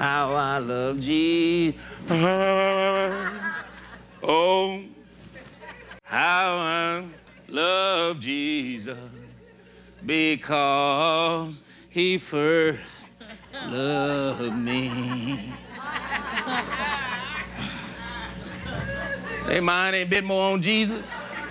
how I love Jesus. Oh, how I love Jesus, because he first loved me. They mind ain't a bit more on Jesus.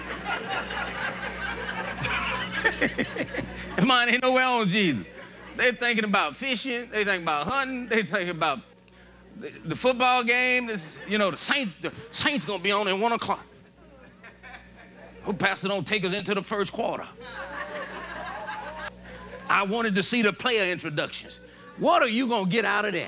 Their mind ain't nowhere on Jesus. They thinking about fishing, they thinking about hunting, they thinking about the football game. This, you know, the Saints gonna be on at 1 o'clock. Hope Pastor don't take us into the first quarter. I wanted to see the player introductions. What are you gonna get out of that?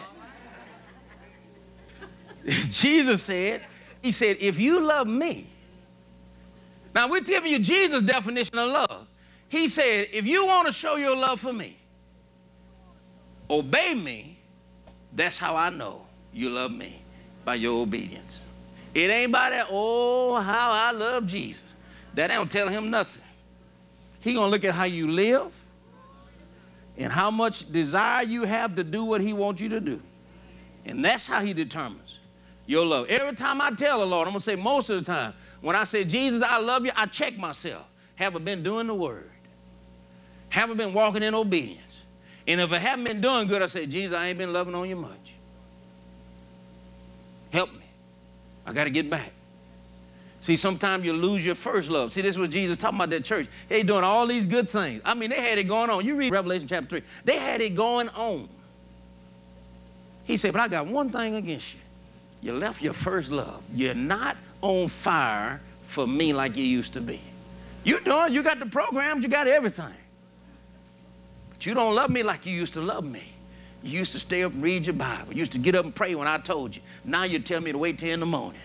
Jesus said, he said, if you love me. Now we're giving you Jesus' definition of love. He said, if you want to show your love for me, obey me. That's how I know you love me, by your obedience. It ain't by that, oh, how I love Jesus. That don't tell him nothing. He gonna look at how you live and how much desire you have to do what he wants you to do. And that's how he determines your love. Every time I tell the Lord, I'm gonna say most of the time, when I say, Jesus, I love you, I check myself. Have I been doing the word? Have I been walking in obedience? And if I haven't been doing good, I say, Jesus, I ain't been loving on you much. Help me. I got to get back. See, sometimes you lose your first love. See, this is what Jesus talking about that church. They doing all these good things. I mean, they had it going on. You read Revelation chapter 3. They had it going on. He said, but I got one thing against you. You left your first love. You're not on fire for me like you used to be. You got the programs, you got everything. But you don't love me like you used to love me. You used to stay up and read your Bible. You used to get up and pray when I told you. Now you tell me to wait till in the morning.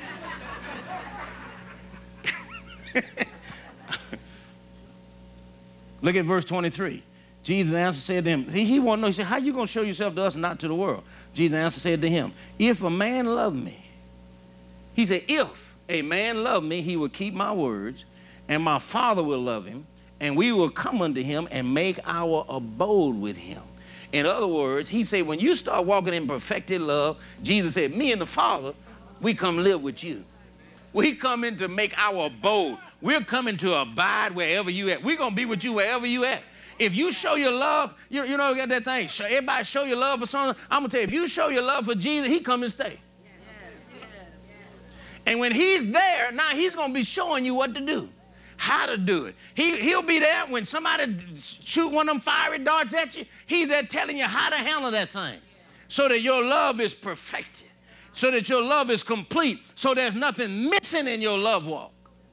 Look at verse 23. Jesus answered, said to him, he wanted to know, he said, how you going to show yourself to us and not to the world? Jesus answered, said to him, if a man love me, he said, if a man love me, he will keep my words, and my Father will love him, and we will come unto him and make our abode with him. In other words, he said, when you start walking in perfected love, Jesus said, me and the Father, we come live with you. We come in to make our abode. We're coming to abide wherever you at. We're going to be with you wherever you at. If you show your love, you know, got that thing, everybody show your love for someone. I'm going to tell you, if you show your love for Jesus, he come and stay. Yes. And when he's there, now he's going to be showing you what to do, how to do it. He'll be there when somebody shoot one of them fiery darts at you. He's there telling you how to handle that thing so that your love is perfected, so that your love is complete, so there's nothing missing in your love walk.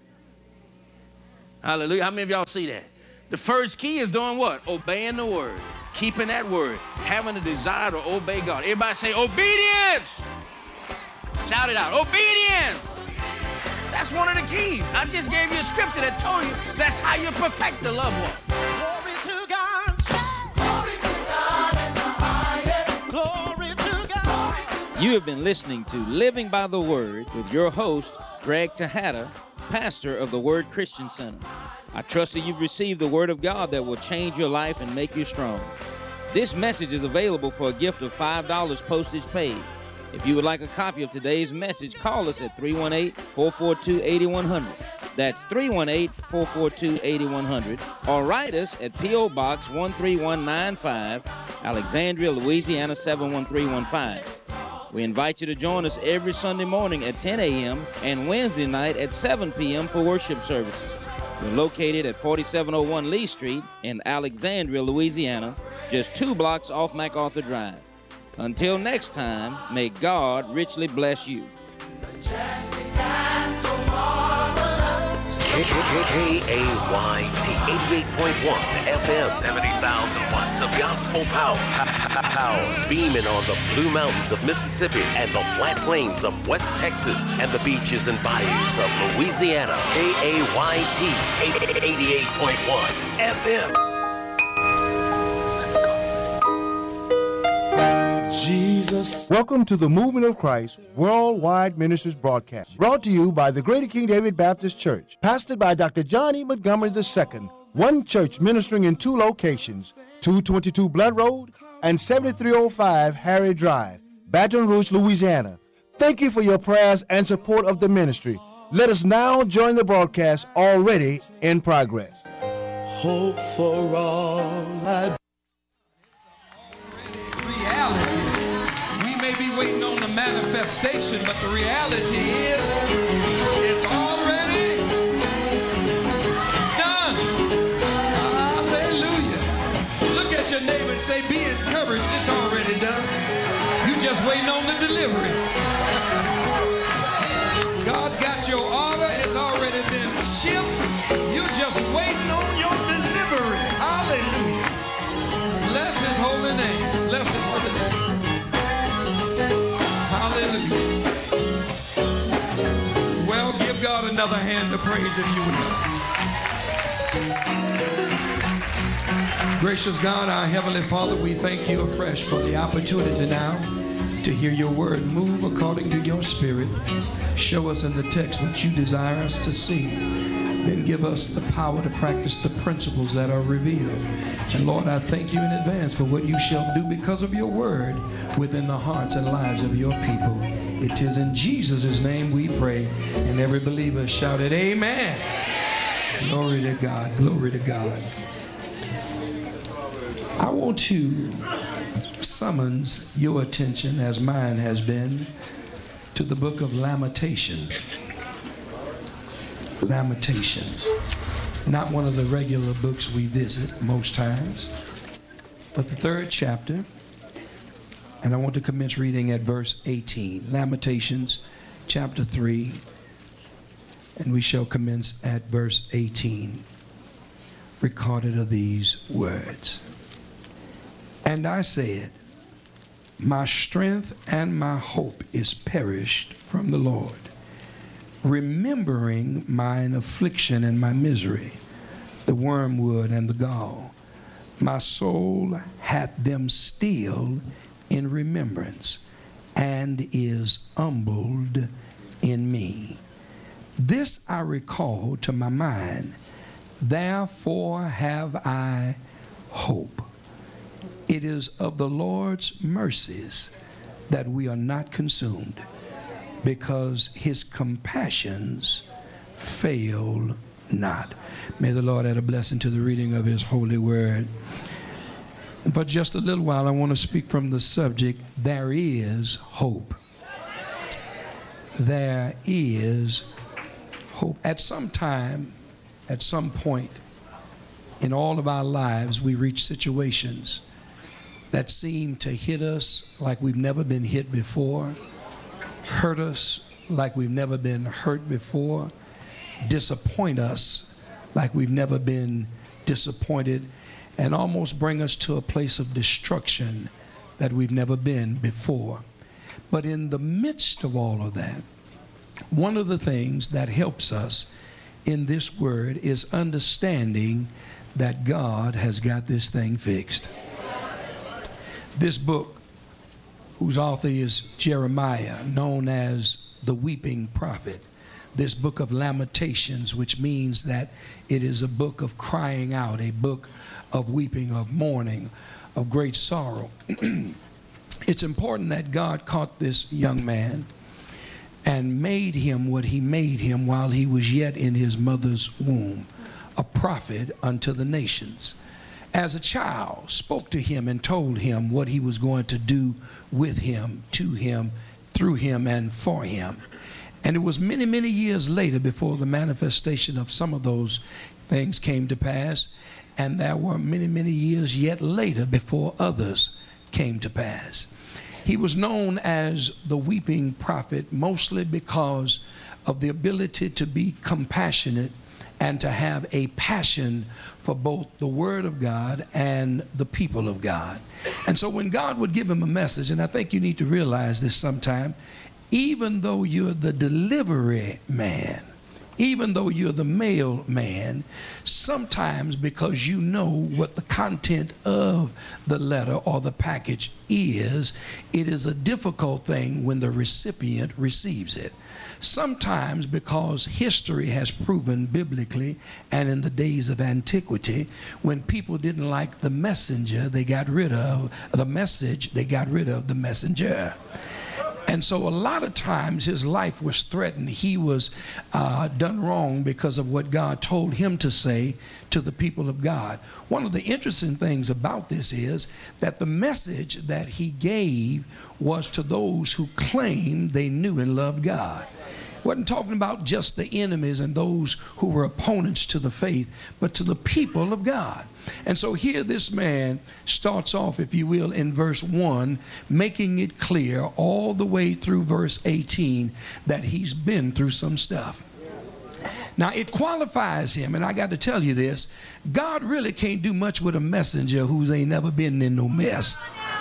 Hallelujah. How many of y'all see that? The first key is doing what? Obeying the word, keeping that word, having a desire to obey God. Everybody say obedience. Shout it out. Obedience. That's one of the keys. I just gave you a scripture that told you that's how you perfect the love walk. Glory to God. Glory to God in the highest. Glory to God. You have been listening to Living by the Word with your host, Greg Tejada, pastor of the Word Christian Center. I trust that you've received the Word of God that will change your life and make you strong. This message is available for a gift of $5 postage paid. If you would like a copy of today's message, call us at 318-442-8100. That's 318-442-8100. Or write us at P.O. Box 13195, Alexandria, Louisiana 71315. We invite you to join us every Sunday morning at 10 a.m. and Wednesday night at 7 p.m. for worship services. We're located at 4701 Lee Street in Alexandria, Louisiana, just 2 blocks off MacArthur Drive. Until next time, may God richly bless you. KAYT 88.1 FM, 70,000 watts of gospel power. Beaming on the Blue Mountains of Mississippi and the flat plains of West Texas and the beaches and bayous of Louisiana. KAYT 88.1 FM. Jesus. Welcome to the Movement of Christ Worldwide Ministries broadcast, brought to you by the Greater King David Baptist Church, pastored by Dr. John E. Montgomery II, one church ministering in 2 locations, 222 Blood Road and 7305 Harry Drive, Baton Rouge, Louisiana. Thank you for your prayers and support of the ministry. Let us now join the broadcast already in progress. Hope for all I reality. We may be waiting on the manifestation, but the reality is it's already done. Hallelujah. Look at your neighbor and say, be encouraged, it's already done. You just waiting on the delivery. God's got your order, it's already been shipped. You're just waiting on your delivery. Hallelujah. Bless his holy name. Bless his holy name. Hallelujah. Well, give God another hand to praise if you will. Gracious God, our Heavenly Father, we thank you afresh for the opportunity now to hear your word. Move according to your spirit. Show us in the text what you desire us to see. Then give us the power to practice the principles that are revealed. And Lord, I thank you in advance for what you shall do because of your word within the hearts and lives of your people. It is in Jesus' name we pray. And every believer shouted, amen. Glory to God. Glory to God. I want to summons your attention, as mine has been, to the book of Lamentations. Lamentations. Not one of the regular books we visit most times, but the 3rd chapter. And I want to commence reading at verse 18. Lamentations chapter 3. And we shall commence at verse 18. Recorded are these words. And I said, my strength and my hope is perished from the Lord, remembering mine affliction and my misery, the wormwood and the gall. My soul hath them still in remembrance, and is humbled in me. This I recall to my mind, therefore have I hope. It is of the Lord's mercies that we are not consumed, because his compassions fail not. May the Lord add a blessing to the reading of his holy word. For just a little while, I want to speak from the subject, there is hope. There is hope. At some time, at some point in all of our lives, we reach situations that seem to hit us like we've never been hit before, hurt us like we've never been hurt before, disappoint us like we've never been disappointed, and almost bring us to a place of destruction that we've never been before. But in the midst of all of that, one of the things that helps us in this word is understanding that God has got this thing fixed. This book, whose author is Jeremiah, known as the weeping prophet, this book of Lamentations, which means that it is a book of crying out, a book of weeping, of mourning, of great sorrow. It's important that God caught this young man and made him what he made him while he was yet in his mother's womb, a prophet unto the nations. As a child, spoke to him and told him what he was going to do with him, to him, through him, and for him. And it was many, many years later before the manifestation of some of those things came to pass. And there were many, many years yet later before others came to pass. He was known as the weeping prophet mostly because of the ability to be compassionate and to have a passion for both the Word of God and the people of God. And so when God would give him a message, and I think you need to realize this sometime, even though you're the delivery man, even though you're the mailman, sometimes because you know what the content of the letter or the package is, it is a difficult thing when the recipient receives it. Sometimes because history has proven biblically and in the days of antiquity, when people didn't like the messenger, they got rid of the message, they got rid of the messenger. And so a lot of times his life was threatened. He was done wrong because of what God told him to say to the people of God. One of the interesting things about this is that the message that he gave was to those who claimed they knew and loved God. Wasn't talking about just the enemies and those who were opponents to the faith, but to the people of God. And so here this man starts off, if you will, in verse 1, making it clear all the way through verse 18 that he's been through some stuff. Now it qualifies him, and I got to tell you this, God really can't do much with a messenger who's ain't never been in no mess.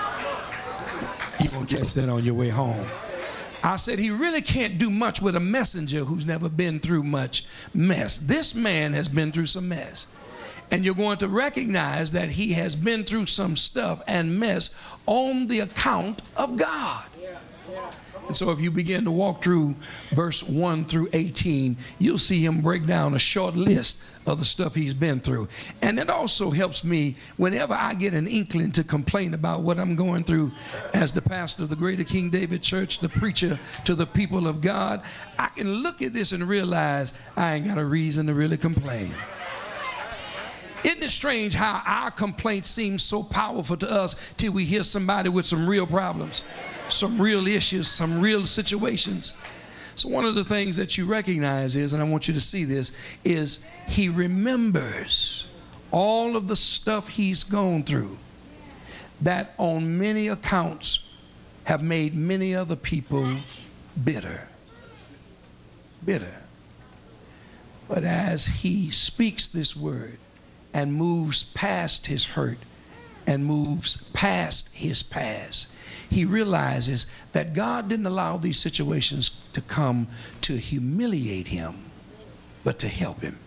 You're going to catch that on your way home. I said he really can't do much with a messenger who's never been through much mess. This man has been through some mess. And you're going to recognize that he has been through some stuff and mess on the account of God. And so if you begin to walk through verse 1 through 18, you'll see him break down a short list of the stuff he's been through. And it also helps me whenever I get an inkling to complain about what I'm going through as the pastor of the Greater King David Church, the preacher to the people of God, I can look at this and realize I ain't got a reason to really complain. Isn't it strange how our complaints seem so powerful to us till we hear somebody with some real problems, some real issues, some real situations? So one of the things that you recognize is, and I want you to see this, is he remembers all of the stuff he's gone through that on many accounts have made many other people bitter. Bitter. But as he speaks this word, and moves past his hurt and moves past his past, he realizes that God didn't allow these situations to come to humiliate him, but to help him,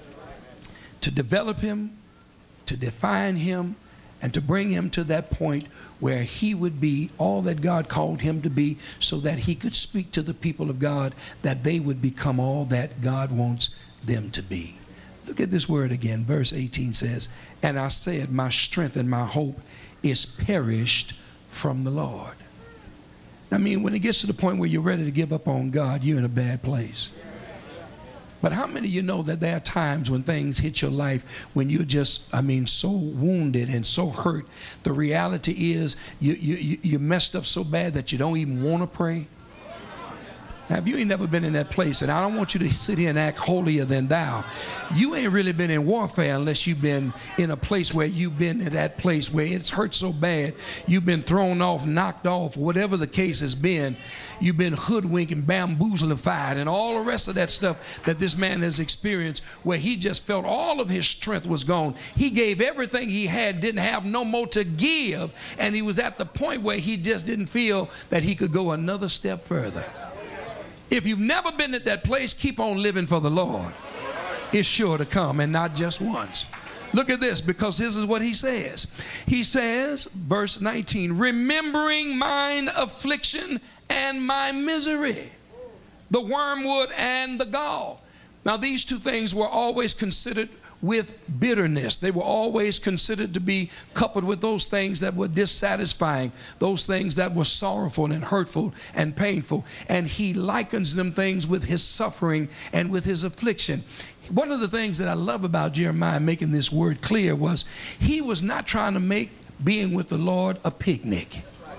to develop him, to define him, and to bring him to that point where he would be all that God called him to be, so that he could speak to the people of God, that they would become all that God wants them to be. Look at this word again. Verse 18 says, and I said, my strength and my hope is perished from the Lord. I mean, when it gets to the point where you're ready to give up on God, you're in a bad place. But how many of you know that there are times when things hit your life when you're just, so wounded and so hurt? The reality is you messed up so bad that you don't even want to pray. Now, if you ain't never been in that place, and I don't want you to sit here and act holier than thou, you ain't really been in warfare unless you've been in a place where you've been in that place where it's hurt so bad, you've been thrown off, knocked off, whatever the case has been, you've been hoodwinked and bamboozlified and all the rest of that stuff that this man has experienced, where he just felt all of his strength was gone. He gave everything he had, didn't have no more to give, and he was at the point where he just didn't feel that he could go another step further. If you've never been at that place, keep on living for the Lord. It's sure to come, and not just once. Look at this, because this is what he says. He says, verse 19, remembering mine affliction and my misery, the wormwood and the gall. Now, these two things were always considered with bitterness. They were always considered to be coupled with those things that were dissatisfying, those things that were sorrowful and hurtful and painful. And he likens them things with his suffering and with his affliction. One of the things that I love about Jeremiah making this word clear was he was not trying to make being with the Lord a picnic.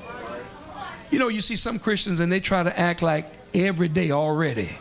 You know, you see some Christians and they try to act like every day already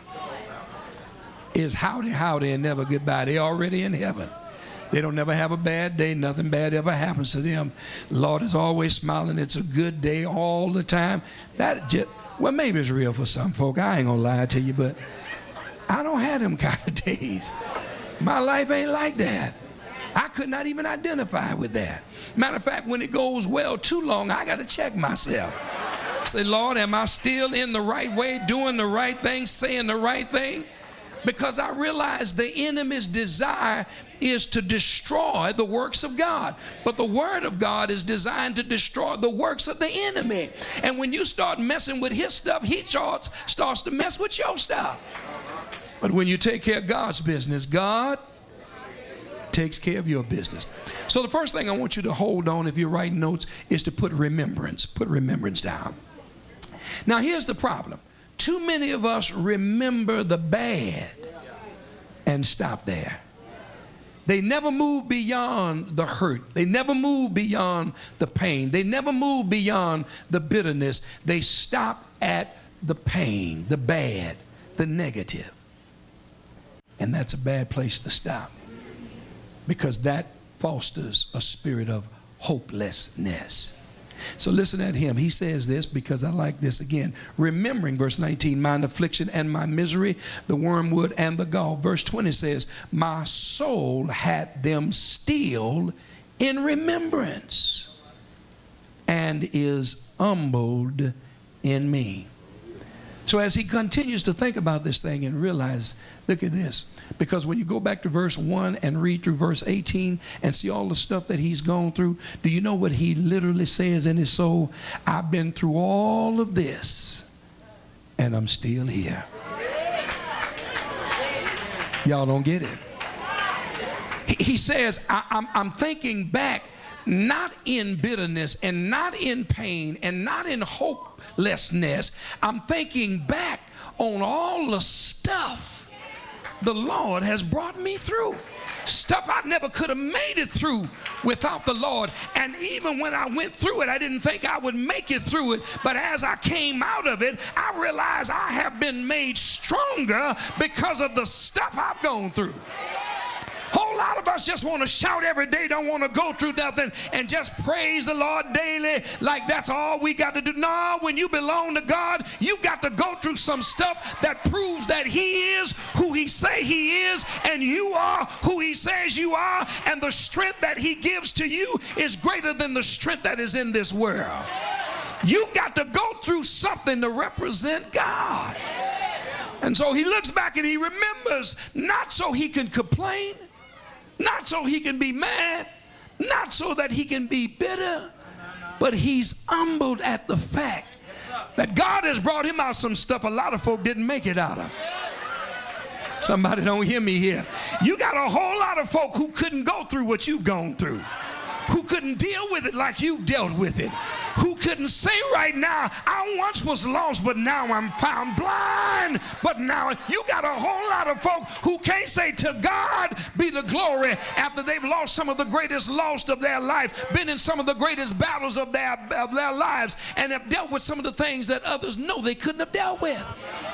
is howdy, howdy, and never goodbye. They're already in heaven. They don't never have a bad day. Nothing bad ever happens to them. The Lord is always smiling. It's a good day all the time. Well, maybe it's real for some folk. I ain't gonna lie to you, but I don't have them kind of days. My life ain't like that. I could not even identify with that. Matter of fact, when it goes well too long, I got to check myself. Say, Lord, am I still in the right way, doing the right thing, saying the right thing? because I realized the enemy's desire is to destroy the works of God. But the word of God is designed to destroy the works of the enemy. And when you start messing with his stuff, he starts to mess with your stuff. But when you take care of God's business, God takes care of your business. So the first thing I want you to hold on, if you're writing notes, is to put remembrance. Put remembrance down. Now here's the problem. Too many of us remember the bad and stop there. They never move beyond the hurt. They never move beyond the pain. They never move beyond the bitterness. They stop at the pain, the bad, the negative. And that's a bad place to stop, because that fosters a spirit of hopelessness. So listen at him. He says this because I like this again. Remembering, verse 19, mine affliction and my misery, the wormwood and the gall. Verse 20 says, my soul hath them still in remembrance and is humbled in me. So as he continues to think about this thing and realize, look at this, because when you go back to verse 1 and read through verse 18 and see all the stuff that he's gone through, do you know what he literally says in his soul? I've been through all of this and I'm still here. Y'all don't get it. He says, I'm thinking back, not in bitterness and not in pain and not in hopelessness. I'm thinking back on all the stuff the Lord has brought me through. Stuff I never could have made it through without the Lord. And even when I went through it, I didn't think I would make it through it. But as I came out of it, I realized I have been made stronger because of the stuff I've gone through. Whole lot of us just want to shout every day, don't want to go through nothing, and just praise the Lord daily like that's all we got to do. No, when you belong to God, you got to go through some stuff that proves that he is who he say he is, and you are who he says you are, and the strength that he gives to you is greater than the strength that is in this world. You've got to go through something to represent God. And so he looks back and he remembers, not so he can complain, not so he can be mad, not so that he can be bitter, but he's humbled at the fact that God has brought him out some stuff a lot of folk didn't make it out of. Somebody don't hear me here. You got a whole lot of folk who couldn't go through what you've gone through, who couldn't deal with it like you've dealt with it, who couldn't say right now, I once was lost, but now I'm found, blind, but now. You got a whole lot of folk who can't say to God be the glory after they've lost some of the greatest loss of their life, been in some of the greatest battles of their lives, and have dealt with some of the things that others know they couldn't have dealt with.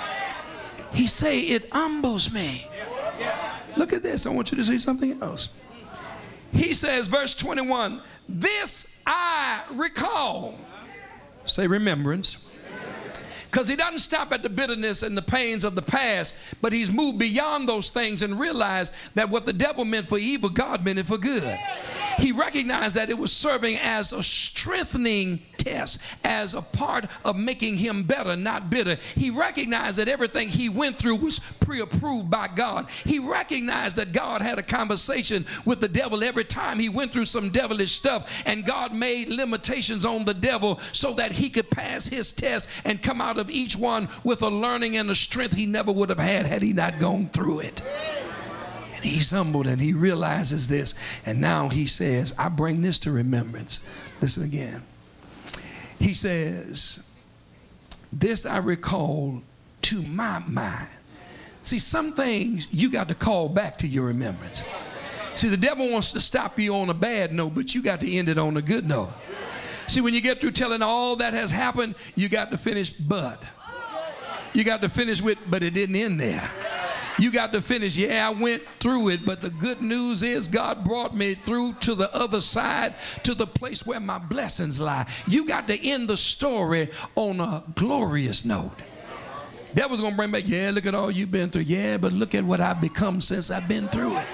He say, it humbles me. Look at this. I want you to see something else. He says, verse 21, this I recall. Say remembrance. Because he doesn't stop at the bitterness and the pains of the past, but he's moved beyond those things and realized that what the devil meant for evil, God meant it for good. He recognized that it was serving as a strengthening test, as a part of making him better, not bitter. He recognized that everything he went through was pre-approved by God. He recognized that God had a conversation with the devil every time he went through some devilish stuff, and God made limitations on the devil so that he could pass his test and come out of each one with a learning and a strength he never would have had he not gone through it. He's humbled and he realizes this, and now he says, I bring this to remembrance. Listen again. He says, this I recall to my mind. See, some things you got to call back to your remembrance. See, the devil wants to stop you on a bad note, but you got to end it on a good note. See, when you get through telling all that has happened, you got to finish but. You got to finish with, but it didn't end there. You got to finish, yeah, I went through it, but the good news is God brought me through to the other side, to the place where my blessings lie. You got to end the story on a glorious note. Devil's going to bring back, yeah, look at all you've been through. Yeah, but look at what I've become since I've been through it.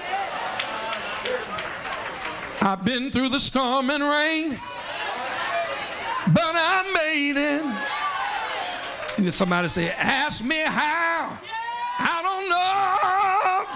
I've been through the storm and rain, but I made it. And somebody say, ask me how. I don't know.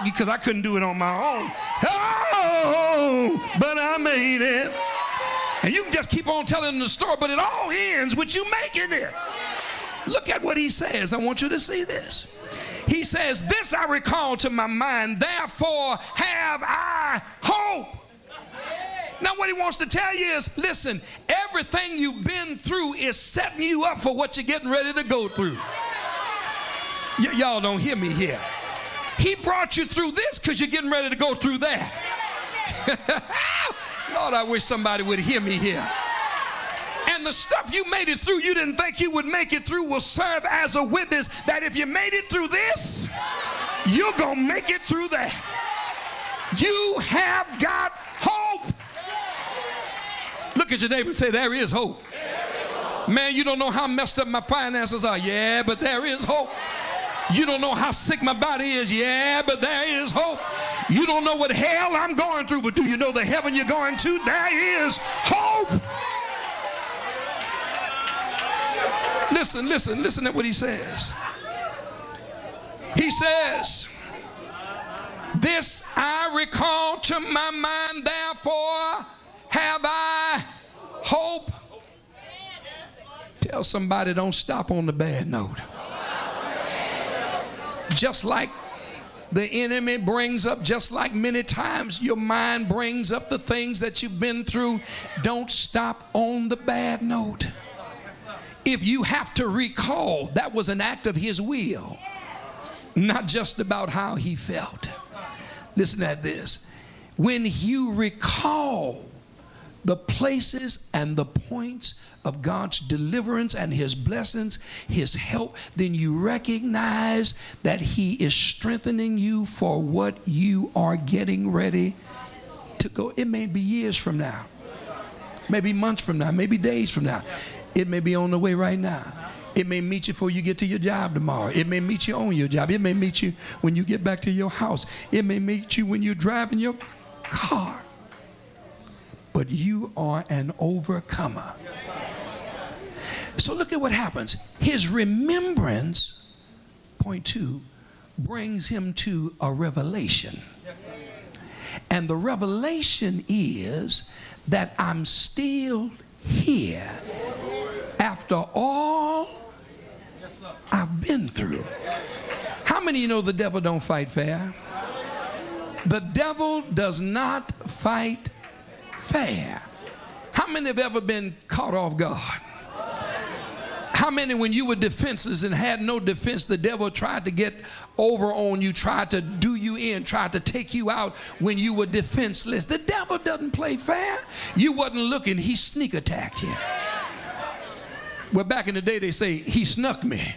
because I couldn't do it on my own. Oh, but I made it. And you can just keep on telling the story, but it all ends with you making it. Look at what he says. I want you to see this. He says, this I recall to my mind, therefore have I hope. Now what he wants to tell you is, listen, everything you've been through is setting you up for what you're getting ready to go through. Y'all don't hear me here. He brought you through this because you're getting ready to go through that. Lord, I wish somebody would hear me here. And the stuff you made it through, you didn't think you would make it through, will serve as a witness that if you made it through this, you're going to make it through that. You have got hope. Look at your neighbor and say, there is hope. Man, you don't know how messed up my finances are. Yeah, but there is hope. You don't know how sick my body is. Yeah, but there is hope. You don't know what hell I'm going through, but do you know the heaven you're going to? There is hope. Listen at what he says. He says, this I recall to my mind, therefore have I hope. Tell somebody, don't stop on the bad note. Just like the enemy brings up, just like many times your mind brings up the things that you've been through, don't stop on the bad note. If you have to recall, that was an act of his will, not just about how he felt. Listen to this. When you recall the places and the points of God's deliverance and his blessings, his help, then you recognize that he is strengthening you for what you are getting ready to go. It may be years from now, maybe months from now, maybe days from now. It may be on the way right now. It may meet you before you get to your job tomorrow. It may meet you on your job. It may meet you when you get back to your house. It may meet you when you're driving your car. But you are an overcomer. So look at what happens. His remembrance, point 2, brings him to a revelation. And the revelation is that I'm still here after all I've been through. How many of you know the devil don't fight fair? The devil does not fight fair. How many have ever been caught off guard? How many, when you were defenseless and had no defense, the devil tried to get over on you, tried to do you in, tried to take you out when you were defenseless? The devil doesn't play fair. You wasn't looking, he sneak attacked you. Well, back in the day, they say, he snuck me.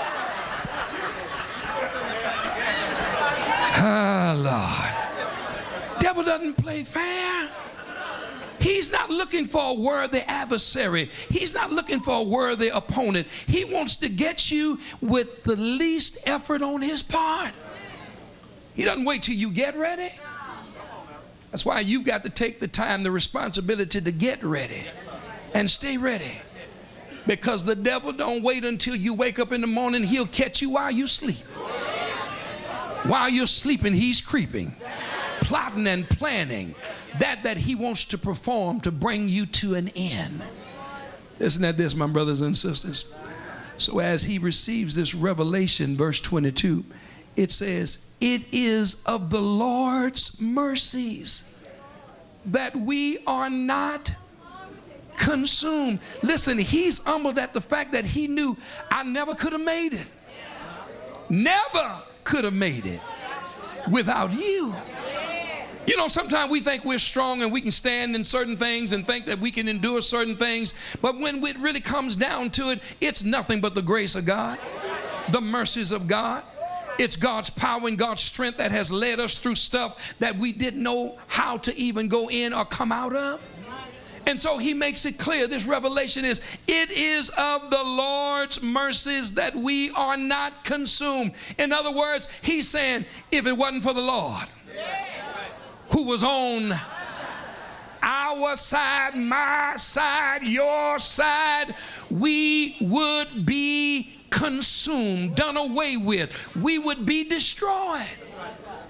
Ah, Lord. Devil doesn't play fair. He's not looking for a worthy adversary. He's not looking for a worthy opponent. He wants to get you with the least effort on his part. He doesn't wait till you get ready. That's why you've got to take the time, the responsibility to get ready and stay ready. Because the devil don't wait until you wake up in the morning. He'll catch you while you sleep. While you're sleeping, he's creeping, plotting and planning that he wants to perform to bring you to an end. Listen to this, my brothers and sisters. So as he receives this revelation, verse 22, it says, it is of the Lord's mercies that we are not consumed. Listen, he's humbled at the fact that he knew I never could have made it. Never could have made it without you. You know, sometimes we think we're strong and we can stand in certain things and think that we can endure certain things. But when it really comes down to it, it's nothing but the grace of God, the mercies of God. It's God's power and God's strength that has led us through stuff that we didn't know how to even go in or come out of. And so he makes it clear, this revelation is, it is of the Lord's mercies that we are not consumed. In other words, he's saying, if it wasn't for the Lord, who was on our side, my side, your side, we would be consumed, done away with. We would be destroyed.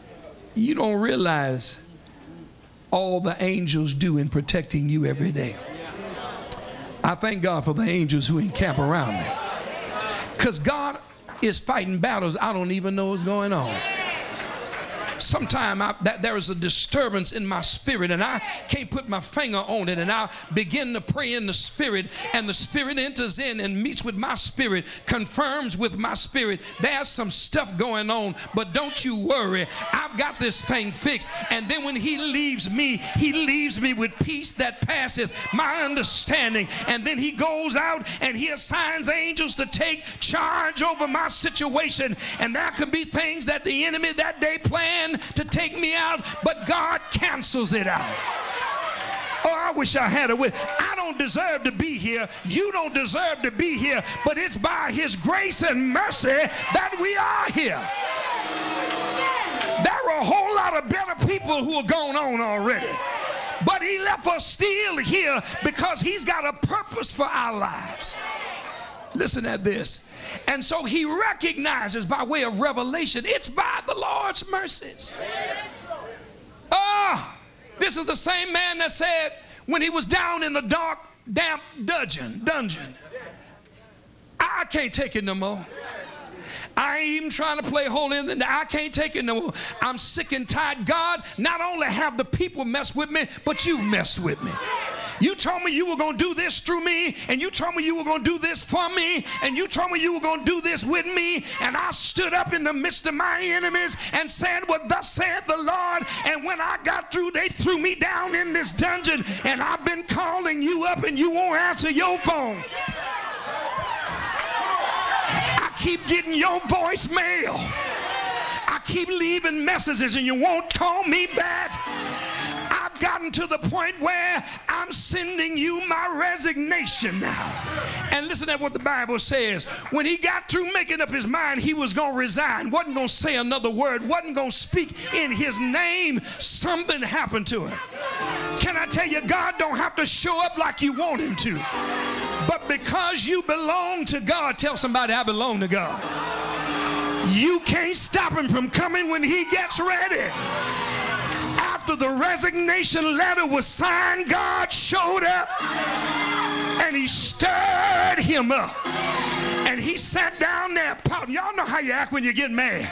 You don't realize all the angels do in protecting you every day. I thank God for the angels who encamp around me. Because God is fighting battles I don't even know what's going on. Sometimes there is a disturbance in my spirit and I can't put my finger on it, and I begin to pray in the spirit, and the spirit enters in and meets with my spirit, confirms with my spirit there's some stuff going on, but don't you worry, I've got this thing fixed. And then when he leaves me with peace that passeth my understanding. And then he goes out and he assigns angels to take charge over my situation. And there could be things that the enemy that day planned to take me out, but God cancels it out. Oh, I wish I had a wit. I don't deserve to be here. You don't deserve to be here, but it's by his grace and mercy that we are here. There are a whole lot of better people who are going on already, but he left us still here because he's got a purpose for our lives. Listen at this. And so he recognizes by way of revelation, it's by the Lord's mercies. This is the same man that said when he was down in the dark, damp dungeon, I can't take it no more. I ain't even trying to play holy in the, I can't take it no more. I'm sick and tired. God, not only have the people messed with me, but you've messed with me. You told me you were going to do this through me, and you told me you were going to do this for me, and you told me you were going to do this with me, and I stood up in the midst of my enemies and said, well, thus saith the Lord, and when I got through, they threw me down in this dungeon, and I've been calling you up, and you won't answer your phone. I keep getting your voicemail. I keep leaving messages, and you won't call me back. I've gotten to the point where I'm sending you my resignation now. And listen to what the Bible says. When he got through making up his mind he was going to resign, wasn't going to say another word, wasn't going to speak in his name, something happened to him. Can I tell you, God don't have to show up like you want him to. But because you belong to God, tell somebody, I belong to God. You can't stop him from coming when he gets ready. After the resignation letter was signed, God showed up and he stirred him up. And he sat down there pouting. Y'all know how you act when you get mad.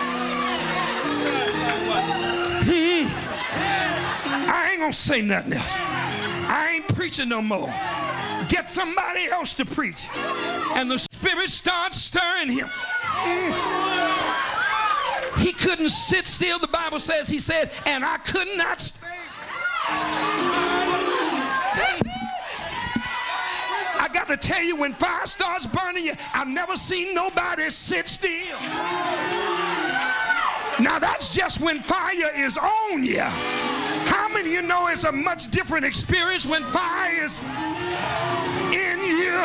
I ain't gonna say nothing else. I ain't preaching no more. Get somebody else to preach. And the Spirit starts stirring him. He couldn't sit still, the Bible says. He said, and I could not stay. I got to tell you, when fire starts burning you, I've never seen nobody sit still. Now that's just when fire is on you. How many of you know it's a much different experience when fire is in you?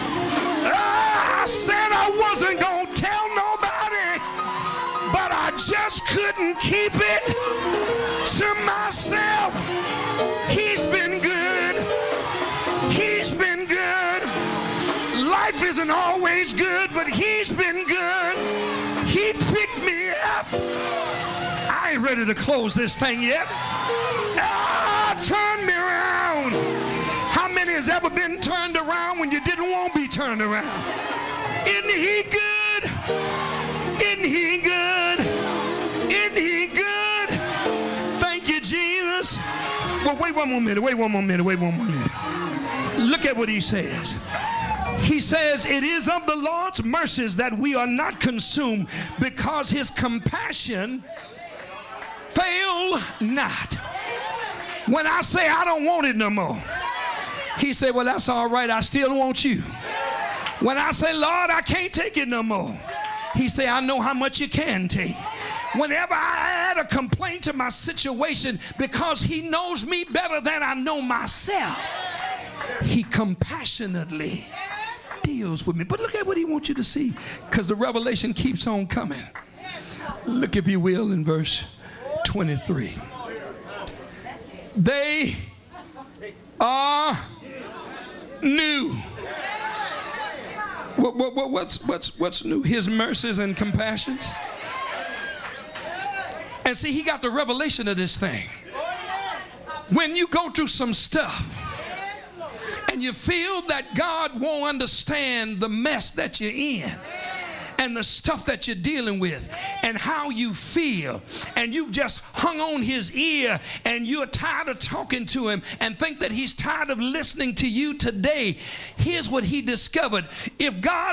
I said I wasn't going to tell nobody, but I just couldn't keep it to myself. He's been good. He's been good. Life isn't always good, but he's been good. He picked me up. I ain't ready to close this thing yet. Turn me around. How many has ever been turned around when you didn't want to be turned around? Isn't he good? Isn't he good? Isn't he good? Thank you, Jesus. Well, wait one more minute. Look at what he says. He says, it is of the Lord's mercies that we are not consumed, because his compassion fail not. When I say I don't want it no more, he said, well, that's all right. I still want you. When I say, Lord, I can't take it no more, he said, I know how much you can take. Whenever I add a complaint to my situation, because he knows me better than I know myself, he compassionately deals with me. But look at what he wants you to see, because the revelation keeps on coming. Look, if you will, in verse 23. They are new. What's new? His mercies and compassions. And see, he got the revelation of this thing. When you go through some stuff and you feel that God won't understand the mess that you're in and the stuff that you're dealing with and how you feel, and you've just hung on his ear and you're tired of talking to him and think that he's tired of listening to you today, here's what he discovered. If God